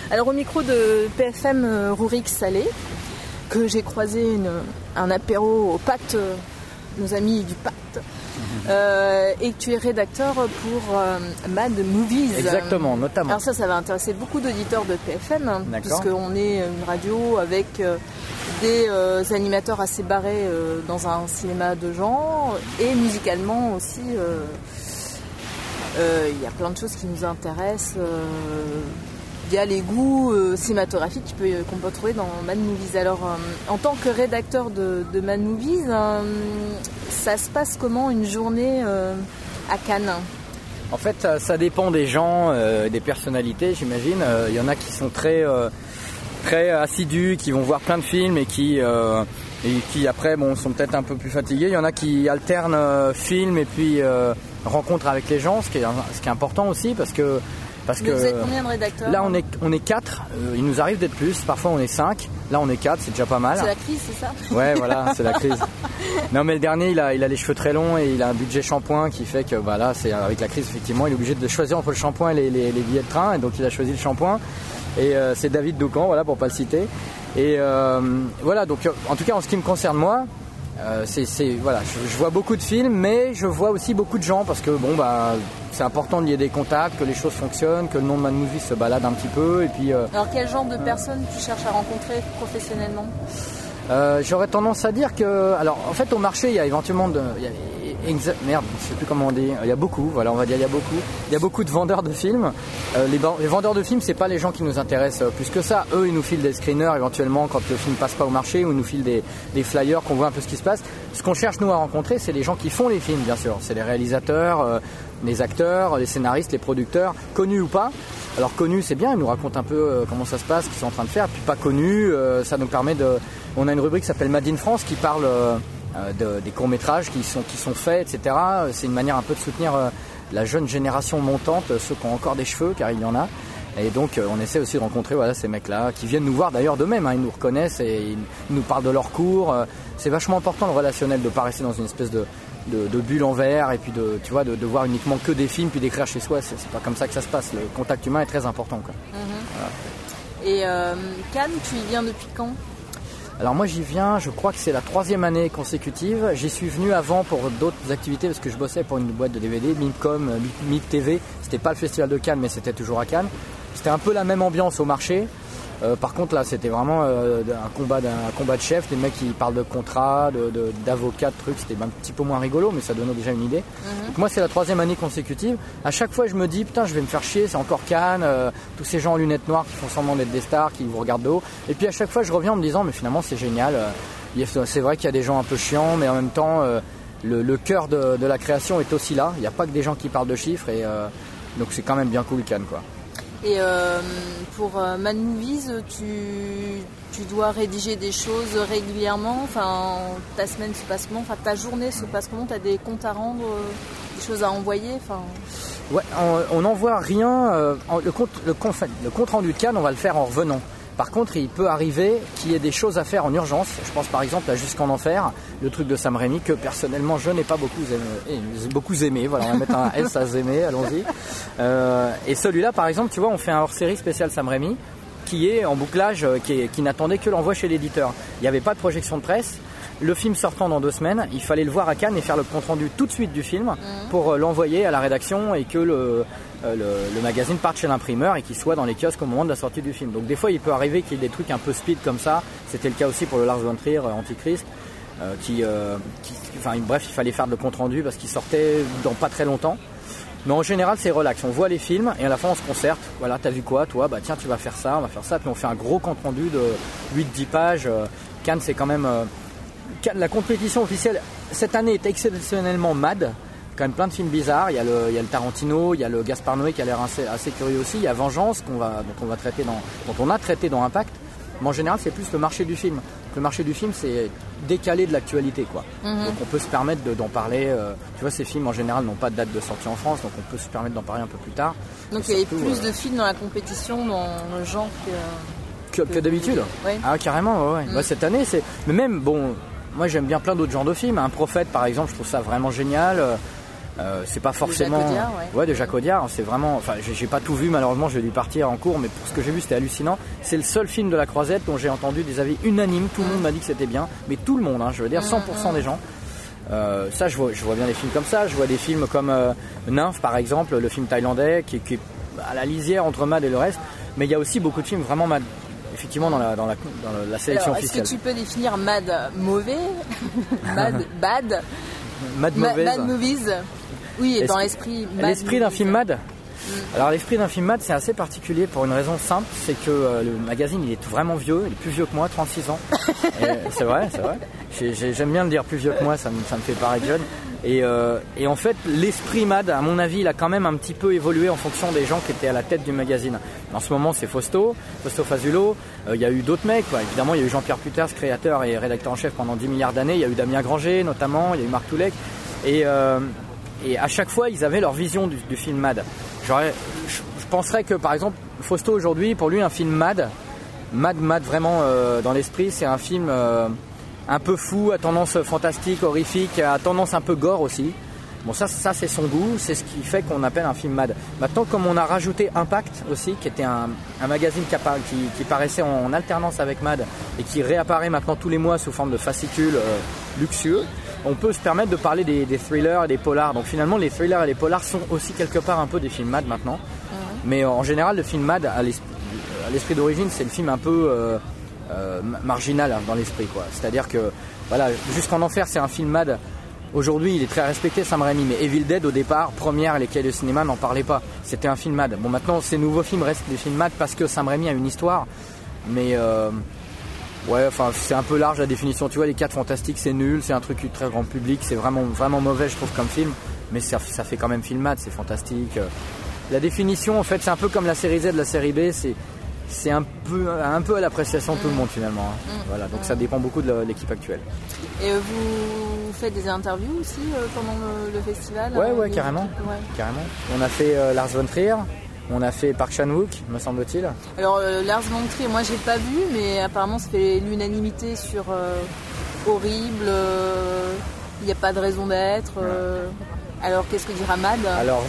Alors au micro de PFM Rourix Salé, que j'ai croisé un apéro aux pâtes, nos amis du pâte, et que tu es rédacteur pour Mad Movies. Exactement, notamment. Alors ça va intéresser beaucoup d'auditeurs de PFM, puisqu'on est une radio avec des animateurs assez barrés dans un cinéma de genre, et musicalement aussi, il y a plein de choses qui nous intéressent. Il y a les goûts cinématographiques qu'on peut trouver dans Mad Movies. Alors, en tant que rédacteur de Mad Movies, ça se passe comment une journée à Cannes ? En fait, ça dépend des gens, des personnalités, j'imagine. Il y en a qui sont très assidus, qui vont voir plein de films et qui après sont peut-être un peu plus fatigués. Il y en a qui alternent films et puis rencontres avec les gens, ce qui est important aussi parce que vous êtes combien de rédacteurs ? Là, on est 4. Il nous arrive d'être plus. Parfois, on est 5. Là, on est 4. C'est déjà pas mal. C'est la crise, c'est ça ? Ouais, voilà, c'est la crise. Non, mais le dernier, il a les cheveux très longs et il a un budget shampoing qui fait que, là, c'est avec la crise, effectivement, il est obligé de choisir entre le shampoing et les billets de train. Et donc, il a choisi le shampoing. Et c'est David Doucan, voilà, pour pas le citer. Et voilà, donc, en tout cas, en ce qui me concerne, moi, voilà, je vois beaucoup de films, mais je vois aussi beaucoup de gens parce que c'est important qu'il y ait des contacts, que les choses fonctionnent, que le nom de Mad Movies se balade un petit peu et puis. Alors quel genre de personnes tu cherches à rencontrer professionnellement ? J'aurais tendance à dire que, alors en fait au marché il y a éventuellement je sais plus comment on dit, il y a beaucoup, voilà on va dire il y a beaucoup de vendeurs de films. Les vendeurs de films c'est pas les gens qui nous intéressent plus que ça, eux ils nous filent des screeners éventuellement quand le film passe pas au marché ou ils nous filent des flyers qu'on voit un peu ce qui se passe. Ce qu'on cherche nous à rencontrer c'est les gens qui font les films bien sûr, c'est les réalisateurs, les acteurs, les scénaristes, les producteurs, connus ou pas. Alors connus c'est bien, ils nous racontent un peu comment ça se passe, ce qu'ils sont en train de faire, puis pas connus, ça nous permet on a une rubrique qui s'appelle Made in France qui parle des courts-métrages qui sont faits, etc. C'est une manière un peu de soutenir la jeune génération montante, ceux qui ont encore des cheveux, car il y en a. Et donc on essaie aussi de rencontrer ces mecs-là, qui viennent nous voir d'ailleurs d'eux-mêmes, ils nous reconnaissent et ils nous parlent de leur cours. C'est vachement important le relationnel, de ne pas rester dans une espèce de bulle en verre et puis de voir uniquement que des films puis d'écrire chez soi, c'est pas comme ça que ça se passe. Le contact humain est très important, quoi. Voilà. Et Cannes, tu y viens depuis quand ? Alors moi j'y viens, je crois que c'est la 3e année consécutive. J'y suis venu avant pour d'autres activités parce que je bossais pour une boîte de DVD, Mimcom, Mic TV. C'était pas le festival de Cannes mais c'était toujours à Cannes. C'était un peu la même ambiance au marché. Par contre là c'était vraiment un combat de chefs, des mecs qui parlent de contrats, d'avocats, de trucs, c'était un petit peu moins rigolo mais ça donnait déjà une idée. Donc moi c'est la 3e année consécutive, à chaque fois je me dis putain je vais me faire chier, c'est encore Cannes, tous ces gens en lunettes noires qui font semblant d'être des stars, qui vous regardent de haut, et puis à chaque fois je reviens en me disant mais finalement c'est génial, c'est vrai qu'il y a des gens un peu chiants mais en même temps le cœur de la création est aussi là, il n'y a pas que des gens qui parlent de chiffres et donc c'est quand même bien cool Cannes quoi. Et pour Mad Movies, tu dois rédiger des choses régulièrement. Enfin, ta semaine se passe comment ? Enfin, ta journée se passe comment ? Tu as des comptes à rendre, des choses à envoyer ? Enfin... Ouais, on n'envoie rien. Le compte rendu de Cannes, on va le faire en revenant. Par contre, il peut arriver qu'il y ait des choses à faire en urgence. Je pense par exemple à Jusqu'en Enfer, le truc de Sam Raimi que personnellement je n'ai pas beaucoup aimé. Voilà, on va mettre un S à aimer, allons-y. Et celui-là, par exemple, tu vois, on fait un hors-série spécial Sam Raimi qui est en bouclage, qui n'attendait que l'envoi chez l'éditeur. Il n'y avait pas de projection de presse. Le film sortant dans 2 semaines, il fallait le voir à Cannes et faire le compte rendu tout de suite du film pour l'envoyer à la rédaction et que le magazine parte chez l'imprimeur et qu'il soit dans les kiosques au moment de la sortie du film. Donc des fois il peut arriver qu'il y ait des trucs un peu speed comme ça. C'était le cas aussi pour le Lars von Trier Antichrist bref, il fallait faire le compte rendu parce qu'il sortait dans pas très longtemps. Mais en général c'est relax, on voit les films et à la fin on se concerte. Voilà, t'as vu quoi toi ? Tiens, tu vas faire ça, on va faire ça. Puis on fait un gros compte rendu de 8-10 pages. Cannes c'est quand même... La compétition officielle cette année est exceptionnellement mad. Quand même plein de films bizarres. Il y a le Tarantino, il y a le Gaspard Noé qui a l'air assez curieux aussi. Il y a Vengeance dont on a traité dans Impact. Mais en général, c'est plus le marché du film. Le marché du film, c'est décalé de l'actualité, quoi. Donc on peut se permettre d'en parler. Tu vois, ces films en général n'ont pas de date de sortie en France, donc on peut se permettre d'en parler un peu plus tard. Donc il y avait plus de films dans la compétition, dans le genre que d'habitude. Ouais. Ah carrément, ouais. Bah, cette année, c'est. Mais même bon. Moi j'aime bien plein d'autres genres de films. Un Prophète par exemple, je trouve ça vraiment génial. C'est pas forcément de Jacques Audiard, c'est vraiment, enfin j'ai pas tout vu malheureusement, j'ai dû partir en cours, mais pour ce que j'ai vu c'était hallucinant. C'est le seul film de la Croisette dont j'ai entendu des avis unanimes, tout le monde m'a dit que c'était bien, mais tout le monde, je veux dire 100% des gens. Ça je vois bien des films comme ça, je vois des films comme Nymphe par exemple, le film thaïlandais qui est à la lisière entre Mad et le reste, mais il y a aussi beaucoup de films vraiment Mad. Effectivement dans la sélection officielle. Est-ce que tu peux définir Mad mauvais, Mad bad, Mad movies? Oui, et dans l'esprit Mad. L'esprit d'un film Mad. Alors l'esprit d'un film Mad c'est assez particulier pour une raison simple, c'est que le magazine il est vraiment vieux, il est plus vieux que moi, 36 ans. C'est vrai. J'aime bien le dire plus vieux que moi, ça me fait paraître jeune. Et en fait l'esprit Mad à mon avis il a quand même un petit peu évolué en fonction des gens qui étaient à la tête du magazine. En ce moment c'est Fausto Fazulo, il y a eu d'autres mecs quoi. Évidemment il y a eu Jean-Pierre Puters, créateur et rédacteur en chef pendant 10 milliards d'années, il y a eu Damien Granger notamment, il y a eu Marc Toulek et à chaque fois ils avaient leur vision du film Mad. Je penserais que par exemple Fausto aujourd'hui pour lui un film Mad vraiment dans l'esprit c'est un film un peu fou, à tendance fantastique, horrifique, à tendance un peu gore aussi. Bon ça c'est son goût, c'est ce qui fait qu'on appelle un film Mad. Maintenant comme on a rajouté Impact aussi, qui était un magazine qui paraissait en alternance avec Mad et qui réapparaît maintenant tous les mois sous forme de fascicules luxueux, on peut se permettre de parler des thrillers et des polars. Donc finalement les thrillers et les polars sont aussi quelque part un peu des films Mad maintenant. Mais en général le film Mad à l'esprit d'origine c'est le film un peu marginal dans l'esprit quoi. C'est-à-dire que voilà, Jusqu'en Enfer c'est un film Mad. Aujourd'hui il est très respecté Sam Raimi, mais Evil Dead au départ, première les cahiers de cinéma n'en parlaient pas. C'était un film Mad. Bon maintenant ces nouveaux films restent des films Mad parce que Sam Raimi a une histoire, mais c'est un peu large la définition. Tu vois les 4 Fantastiques c'est nul, c'est un truc très grand public, c'est vraiment mauvais je trouve comme film, mais ça fait quand même film Mad, c'est fantastique. La définition en fait c'est un peu comme la série Z de la série B, c'est un peu à l'appréciation de tout le monde finalement. Voilà, donc ça dépend beaucoup de l'équipe actuelle. Et vous faites des interviews aussi pendant le festival? Ouais, carrément. On a fait Lars von Trier, on a fait Park Chan-wook, me semble-t-il. Alors Lars von Trier, moi j'ai pas vu, mais apparemment ça fait l'unanimité sur horrible, il n'y a pas de raison d'être. Alors qu'est-ce que dira Mad? Alors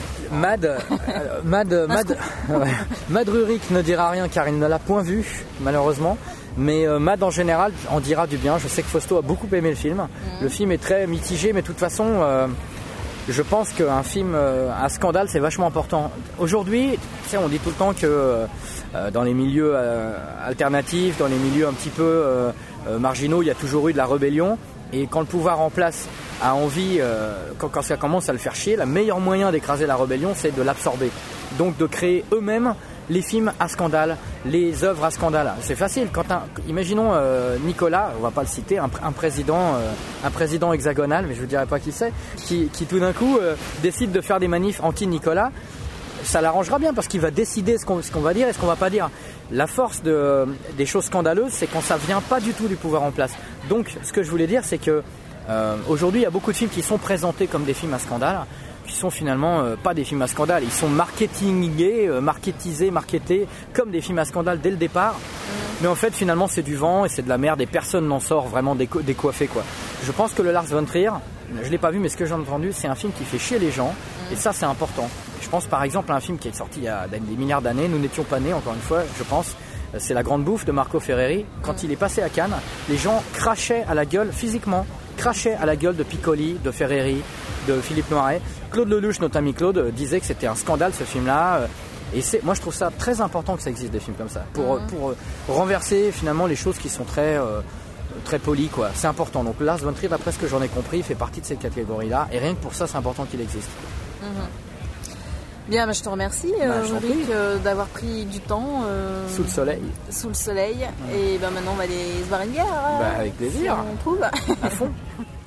Mad Rurik ne dira rien car il ne l'a point vu malheureusement, mais Mad en général en dira du bien. Je sais que Fausto a beaucoup aimé le film. Le film est très mitigé, mais de toute façon je pense qu'un film à scandale c'est vachement important. Aujourd'hui on dit tout le temps que dans les milieux alternatifs, dans les milieux un petit peu marginaux, il y a toujours eu de la rébellion. Et quand le pouvoir en place a envie, quand ça commence à le faire chier, le meilleur moyen d'écraser la rébellion, c'est de l'absorber. Donc de créer eux-mêmes les films à scandale, les œuvres à scandale. C'est facile. Imaginons Nicolas, on va pas le citer, un président hexagonal, mais je ne vous dirai pas qui c'est, qui tout d'un coup décide de faire des manifs anti-Nicolas. Ça l'arrangera bien parce qu'il va décider ce qu'on va dire et ce qu'on va pas dire. La force des choses scandaleuses, c'est quand ça vient pas du tout du pouvoir en place. Donc ce que je voulais dire, c'est que aujourd'hui il y a beaucoup de films qui sont présentés comme des films à scandale, qui sont finalement pas des films à scandale. Ils sont marketingés, marketés comme des films à scandale dès le départ. Mais en fait finalement c'est du vent et c'est de la merde et personne n'en sort vraiment décoiffé quoi. Je pense que le Lars von Trier, je l'ai pas vu mais ce que j'ai entendu, c'est un film qui fait chier les gens et ça c'est important. Je pense par exemple à un film qui est sorti il y a des milliards d'années, nous n'étions pas nés encore une fois, je pense. C'est La Grande Bouffe de Marco Ferreri. Quand il est passé à Cannes, les gens crachaient à la gueule physiquement, crachaient à la gueule de Piccoli, de Ferreri, de Philippe Noiret. Claude Lelouch, notre ami Claude, disait que c'était un scandale ce film-là. Et moi je trouve ça très important que ça existe des films comme ça, pour renverser finalement les choses qui sont très polies quoi. C'est important. Donc Lars von Trier, d'après ce que j'en ai compris, fait partie de cette catégorie-là. Et rien que pour ça, c'est important qu'il existe. Bien, je te remercie Ulrich d'avoir pris du temps sous le soleil. Et maintenant on va aller se boire une bière. Avec plaisir. Si on trouve. À fond.